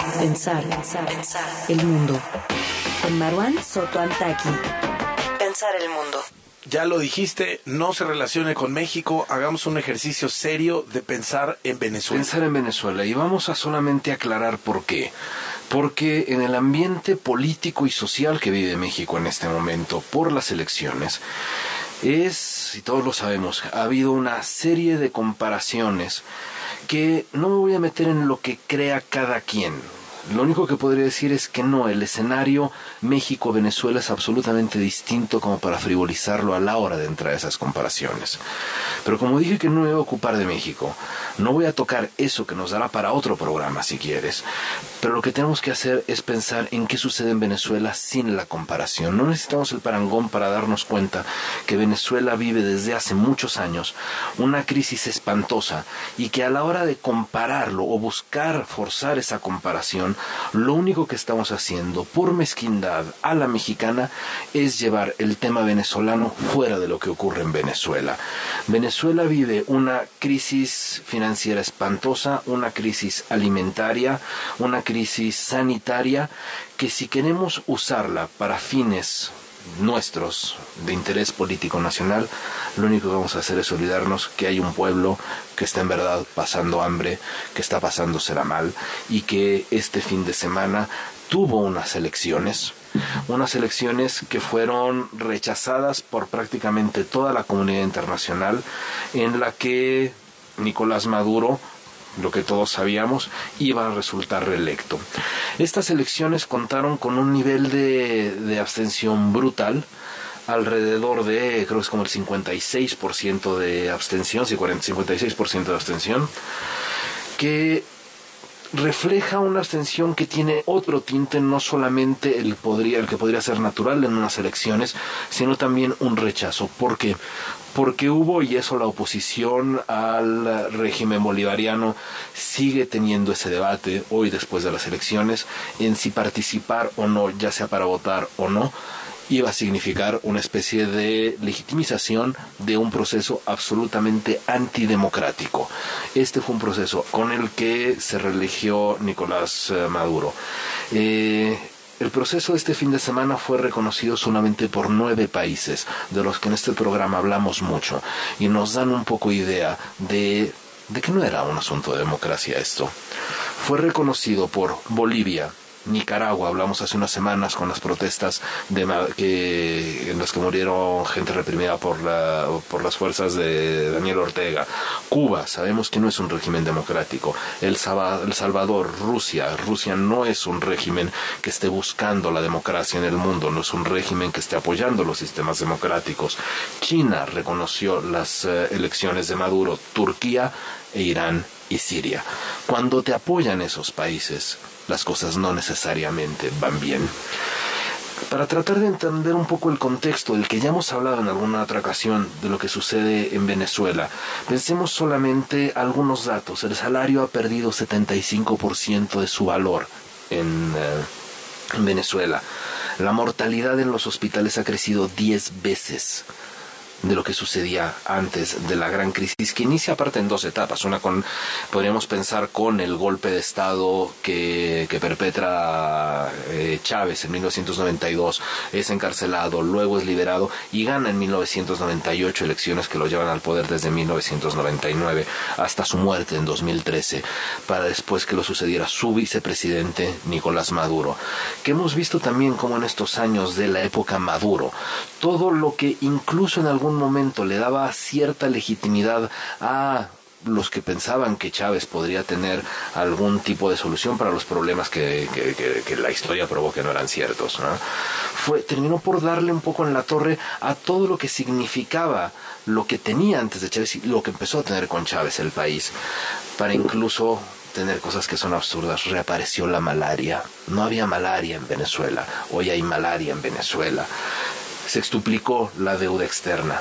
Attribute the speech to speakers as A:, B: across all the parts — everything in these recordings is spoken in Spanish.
A: Pensar el mundo. Con Marwan Soto Antaki. Pensar el mundo.
B: Ya lo dijiste, no se relacione con México, hagamos un ejercicio serio de pensar en Venezuela.
C: Pensar en Venezuela, y vamos a solamente aclarar por qué. Porque en el ambiente político y social que vive México en este momento, por las elecciones, y todos lo sabemos, ha habido una serie de comparaciones que no me voy a meter en lo que crea cada quien. Lo único que podría decir es que no, el escenario México-Venezuela es absolutamente distinto como para frivolizarlo a la hora de entrar a esas comparaciones. Pero como dije que no me voy a ocupar de México, no voy a tocar eso que nos dará para otro programa si quieres. Pero lo que tenemos que hacer es pensar en qué sucede en Venezuela sin la comparación. No necesitamos el parangón para darnos cuenta que Venezuela vive desde hace muchos años una crisis espantosa y que a la hora de compararlo o buscar forzar esa comparación, lo único que estamos haciendo por mezquindad a la mexicana es llevar el tema venezolano fuera de lo que ocurre en Venezuela. Venezuela vive una crisis financiera espantosa, una crisis alimentaria, una crisis sanitaria, que si queremos usarla para fines nuestros de interés político nacional, lo único que vamos a hacer es olvidarnos que hay un pueblo que está en verdad pasando hambre, que está pasándosela mal, y que este fin de semana tuvo unas elecciones que fueron rechazadas por prácticamente toda la comunidad internacional, en la que Nicolás Maduro, lo que todos sabíamos, iba a resultar reelecto. Estas elecciones contaron con un nivel de abstención brutal, alrededor de, creo que es como el 56% de abstención, 56% de abstención, que refleja una abstención que tiene otro tinte, no solamente el que podría ser natural en unas elecciones, sino también un rechazo. ¿Por qué? Porque hubo, y eso la oposición al régimen bolivariano sigue teniendo ese debate hoy después de las elecciones, en si participar o no, ya sea para votar o no, iba a significar una especie de legitimización de un proceso absolutamente antidemocrático. Este fue un proceso con el que se reeligió Nicolás Maduro. El proceso de este fin de semana fue reconocido solamente por 9 países, de los que en este programa hablamos mucho, y nos dan un poco idea de que no era un asunto de democracia esto. Fue reconocido por Bolivia, Nicaragua, hablamos hace unas semanas con las protestas en las que murieron gente reprimida por las fuerzas de Daniel Ortega. Cuba, sabemos que no es un régimen democrático. El Salvador, Rusia no es un régimen que esté buscando la democracia en el mundo, no es un régimen que esté apoyando los sistemas democráticos. China reconoció las elecciones de Maduro, Turquía e Irán y Siria. Cuando te apoyan esos países, las cosas no necesariamente van bien. Para tratar de entender un poco el contexto del que ya hemos hablado en alguna otra ocasión de lo que sucede en Venezuela, pensemos solamente algunos datos. El salario ha perdido 75% de su valor en Venezuela. La mortalidad en los hospitales ha crecido 10 veces de lo que sucedía antes de la gran crisis, que inicia aparte en 2 etapas. Una podríamos pensar con el golpe de Estado que perpetra Chávez en 1992, es encarcelado, luego es liberado y gana en 1998 elecciones que lo llevan al poder desde 1999 hasta su muerte en 2013, para después que lo sucediera su vicepresidente Nicolás Maduro, que hemos visto también como en estos años de la época Maduro, todo lo que incluso en algún momento le daba cierta legitimidad a los que pensaban que Chávez podría tener algún tipo de solución para los problemas que la historia probó que no eran ciertos, ¿no? Terminó por darle un poco en la torre a todo lo que significaba lo que tenía antes de Chávez y lo que empezó a tener con Chávez el país, para incluso tener cosas que son absurdas. Reapareció la malaria. No había malaria en Venezuela, hoy hay malaria en Venezuela. Se extuplicó la deuda externa.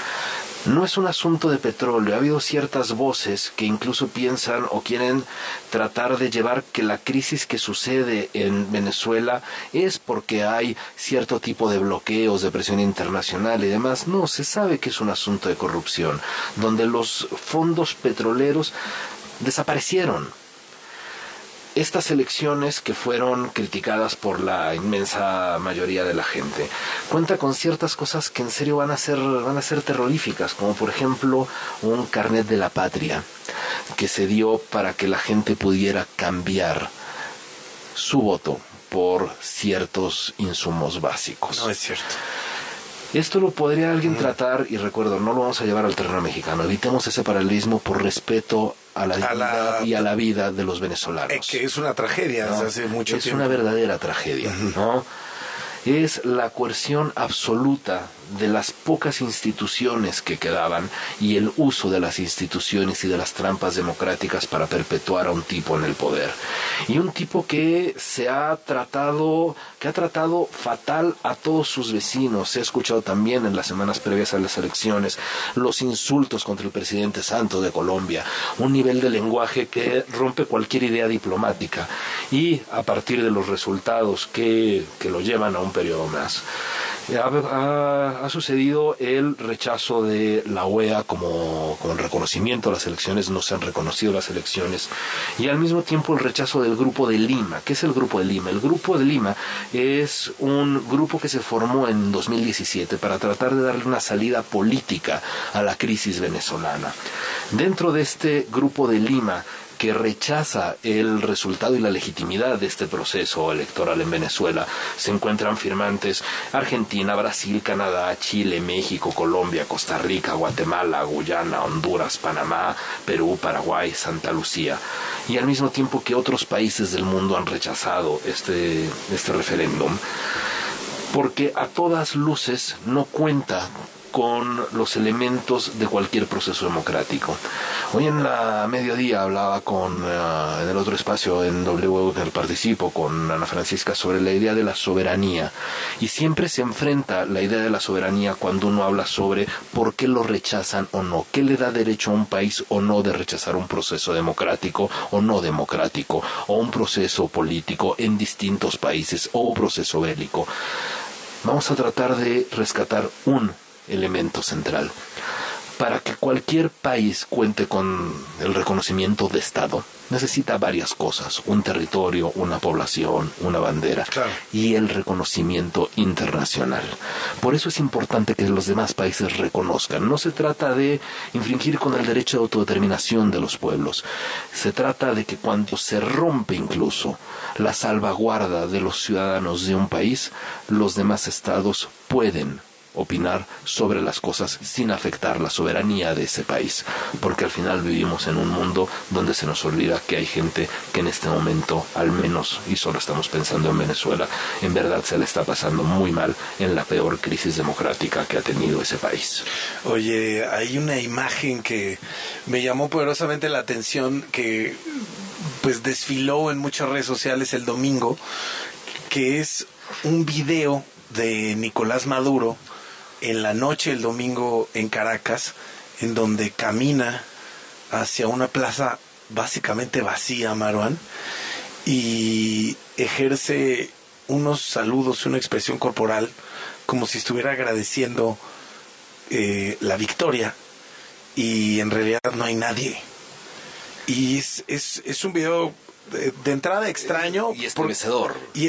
C: No es un asunto de petróleo. Ha habido ciertas voces que incluso piensan o quieren tratar de llevar que la crisis que sucede en Venezuela es porque hay cierto tipo de bloqueos, de presión internacional y demás. No, se sabe que es un asunto de corrupción, donde los fondos petroleros desaparecieron. estas elecciones, que fueron criticadas por la inmensa mayoría de la gente, cuenta con ciertas cosas que en serio van a ser terroríficas, como por ejemplo un carnet de la patria que se dio para que la gente pudiera cambiar su voto por ciertos insumos básicos.
B: No es cierto.
C: Esto lo podría alguien tratar, y recuerdo, no lo vamos a llevar al terreno mexicano. Evitemos ese paralelismo por respeto a la dignidad y a la vida de los venezolanos.
B: Que es una tragedia, ¿no? Desde hace mucho tiempo.
C: Es una verdadera tragedia, ¿no? Es la coerción absoluta de las pocas instituciones que quedaban y el uso de las instituciones y de las trampas democráticas para perpetuar a un tipo en el poder. Y un tipo que ha tratado fatal a todos sus vecinos. Se ha escuchado también en las semanas previas a las elecciones los insultos contra el presidente Santos de Colombia, un nivel de lenguaje que rompe cualquier idea diplomática, y a partir de los resultados que lo llevan a un periodo más. Ha sucedido el rechazo de la OEA como el reconocimiento a las elecciones. No se han reconocido las elecciones, y al mismo tiempo el rechazo del Grupo de Lima. ¿Qué es el Grupo de Lima? El Grupo de Lima es un grupo que se formó en 2017 para tratar de darle una salida política a la crisis venezolana. Dentro de este Grupo de Lima, que rechaza el resultado y la legitimidad de este proceso electoral en Venezuela, se encuentran firmantes Argentina, Brasil, Canadá, Chile, México, Colombia, Costa Rica, Guatemala, Guyana, Honduras, Panamá, Perú, Paraguay, Santa Lucía, y al mismo tiempo que otros países del mundo han rechazado este referéndum, porque a todas luces no cuenta con los elementos de cualquier proceso democrático. Hoy en la mediodía hablaba en el otro espacio en W en el participo con Ana Francisca sobre la idea de la soberanía, y siempre se enfrenta la idea de la soberanía cuando uno habla sobre por qué lo rechazan o no, qué le da derecho a un país o no de rechazar un proceso democrático o no democrático, o un proceso político en distintos países, o un proceso bélico. Vamos a tratar de rescatar un elemento central. Para que cualquier país cuente con el reconocimiento de Estado, necesita varias cosas: un territorio, una población, una bandera,
B: claro,
C: y el reconocimiento internacional. Por eso es importante que los demás países reconozcan. No se trata de infringir con el derecho de autodeterminación de los pueblos. Se trata de que cuando se rompe incluso la salvaguarda de los ciudadanos de un país, los demás estados pueden opinar sobre las cosas sin afectar la soberanía de ese país, porque al final vivimos en un mundo donde se nos olvida que hay gente que en este momento, al menos, y solo estamos pensando en Venezuela, en verdad se le está pasando muy mal en la peor crisis democrática que ha tenido ese país.
B: Oye, hay una imagen que me llamó poderosamente la atención, que pues desfiló en muchas redes sociales el domingo, que es un video de Nicolás Maduro en la noche del domingo en Caracas, en donde camina hacia una plaza básicamente vacía, Marwan, y ejerce unos saludos, una expresión corporal, como si estuviera agradeciendo la victoria, y en realidad no hay nadie. Y es un video de entrada extraño
C: y estremecedor.
B: Sí.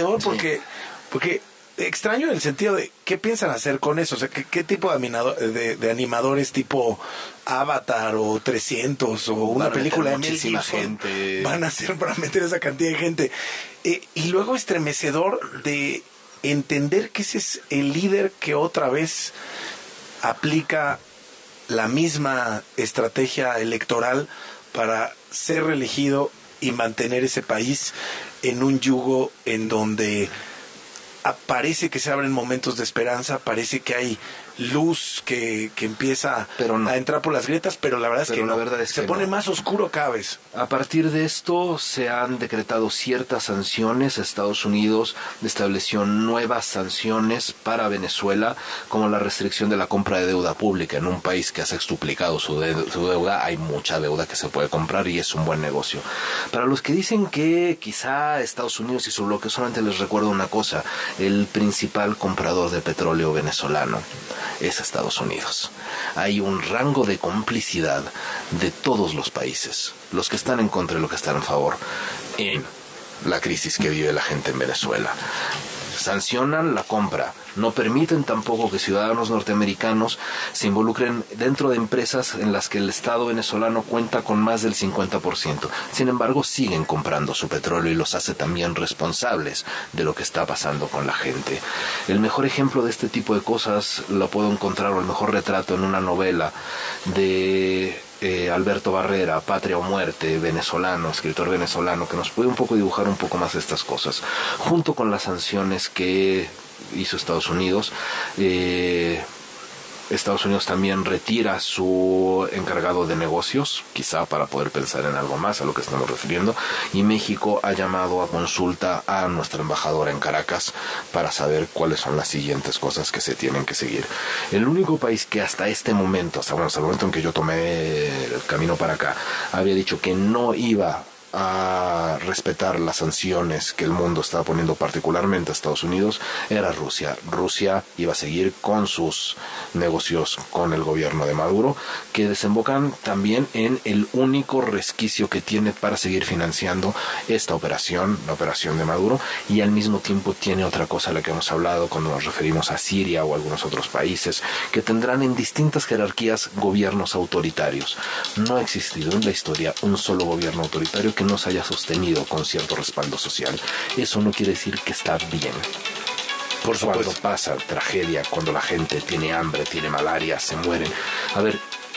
B: Porque extraño en el sentido de ¿qué piensan hacer con eso? O sea, ¿qué tipo de animadores tipo Avatar o 300 o una película de Mel Gibson van a hacer para meter esa cantidad de gente? Y luego estremecedor de entender que ese es el líder que otra vez aplica la misma estrategia electoral para ser reelegido y mantener ese país en un yugo en donde parece que se abren momentos de esperanza, parece que hay luz que empieza a entrar por las grietas, pero la verdad es que no. Se pone más oscuro cada vez.
C: A partir de esto se han decretado ciertas sanciones. Estados Unidos estableció nuevas sanciones para Venezuela, como la restricción de la compra de deuda pública. En un país que ha sextuplicado su deuda, hay mucha deuda que se puede comprar y es un buen negocio. Para los que dicen que quizá Estados Unidos y su bloqueo, solamente les recuerdo una cosa: el principal comprador de petróleo venezolano es Estados Unidos. Hay un rango de complicidad de todos los países, los que están en contra y los que están a favor, en la crisis que vive la gente en Venezuela. Sancionan la compra, no permiten tampoco que ciudadanos norteamericanos se involucren dentro de empresas en las que el Estado venezolano cuenta con más del 50%. Sin embargo, siguen comprando su petróleo y los hace también responsables de lo que está pasando con la gente. El mejor ejemplo de este tipo de cosas lo puedo encontrar, o el mejor retrato, en una novela de Alberto Barrera, Patria o Muerte, venezolano, escritor venezolano, que nos puede un poco dibujar un poco más de estas cosas, junto con las sanciones que hizo Estados Unidos. Estados Unidos también retira su encargado de negocios, quizá para poder pensar en algo más a lo que estamos refiriendo, y México ha llamado a consulta a nuestra embajadora en Caracas para saber cuáles son las siguientes cosas que se tienen que seguir. El único país que hasta este momento, hasta el momento en que yo tomé el camino para acá, había dicho que no iba a respetar las sanciones que el mundo estaba poniendo particularmente a Estados Unidos, era Rusia. Rusia iba a seguir con sus negocios con el gobierno de Maduro, que desembocan también en el único resquicio que tiene para seguir financiando esta operación, la operación de Maduro, y al mismo tiempo tiene otra cosa a la que hemos hablado cuando nos referimos a Siria o a algunos otros países, que tendrán en distintas jerarquías gobiernos autoritarios. No ha existido en la historia un solo gobierno autoritario que no se haya sostenido con cierto respaldo social. Eso no quiere decir que está bien. Por supuesto. Cuando pasa tragedia, cuando la gente tiene hambre, tiene malaria, se mueren. A ver,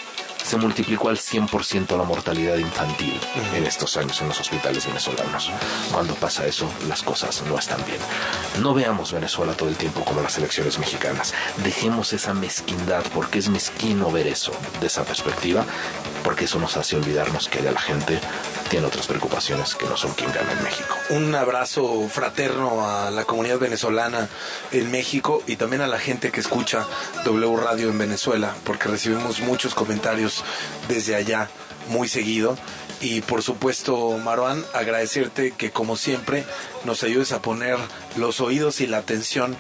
C: se multiplicó al 100% la mortalidad infantil en estos años en los hospitales venezolanos. Cuando pasa eso, las cosas no están bien. No veamos Venezuela todo el tiempo como las elecciones mexicanas. Dejemos esa mezquindad, porque es mezquino ver eso de esa perspectiva, porque eso nos hace olvidarnos que la gente tiene otras preocupaciones que no son quien gana en México.
B: Un abrazo fraterno a la comunidad venezolana en México y también a la gente que escucha W Radio en Venezuela, porque recibimos muchos comentarios desde allá muy seguido. Y por supuesto, Marwan, agradecerte que como siempre nos ayudes a poner los oídos y la atención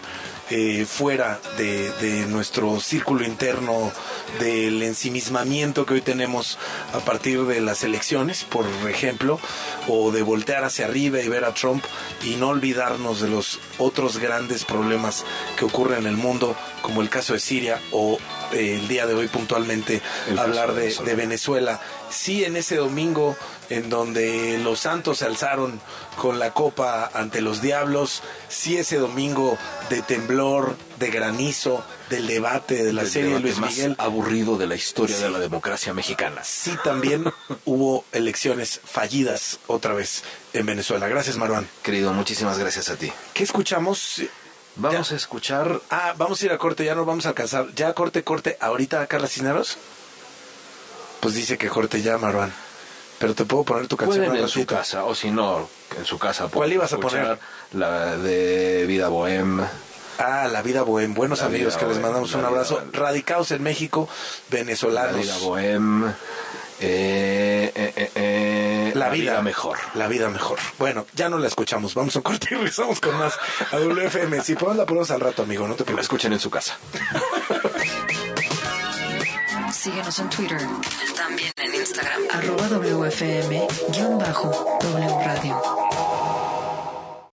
B: fuera de nuestro círculo interno, del ensimismamiento que hoy tenemos a partir de las elecciones, por ejemplo, o de voltear hacia arriba y ver a Trump y no olvidarnos de los otros grandes problemas que ocurren en el mundo, como el caso de Siria o el día de hoy puntualmente hablar de Venezuela. Sí, en ese domingo en donde los Santos se alzaron con la copa ante los diablos, sí, ese domingo de temblor, de granizo, del debate de la serie Luis Miguel,
C: más aburrido de la historia de la democracia mexicana.
B: Sí, también hubo elecciones fallidas otra vez en Venezuela. Gracias, Marwan.
C: Querido, muchísimas gracias a ti.
B: ¿Qué escuchamos?
C: Vamos a escuchar...
B: vamos a ir a corte, ya no vamos a alcanzar. ¿Ya corte, ahorita a Carla Cisneros? Pues dice que corte ya, Marwan. Pero te puedo poner tu canción.
C: Pueden en su casa, o si no, en su casa.
B: ¿Cuál ibas a poner?
C: La de Vida Bohem.
B: La Vida Bohem. Buenos amigos que les mandamos un abrazo. Radicados en México, venezolanos.
C: La Vida Bohem. La vida mejor.
B: La vida mejor. Bueno, ya no la escuchamos. Vamos a corte y regresamos con más a WFM. Si podemos la ponemos al rato, amigo. No te preocupes.
C: La escuchen en su casa.
A: Síguenos en Twitter, también en Instagram, @WFM_W Radio.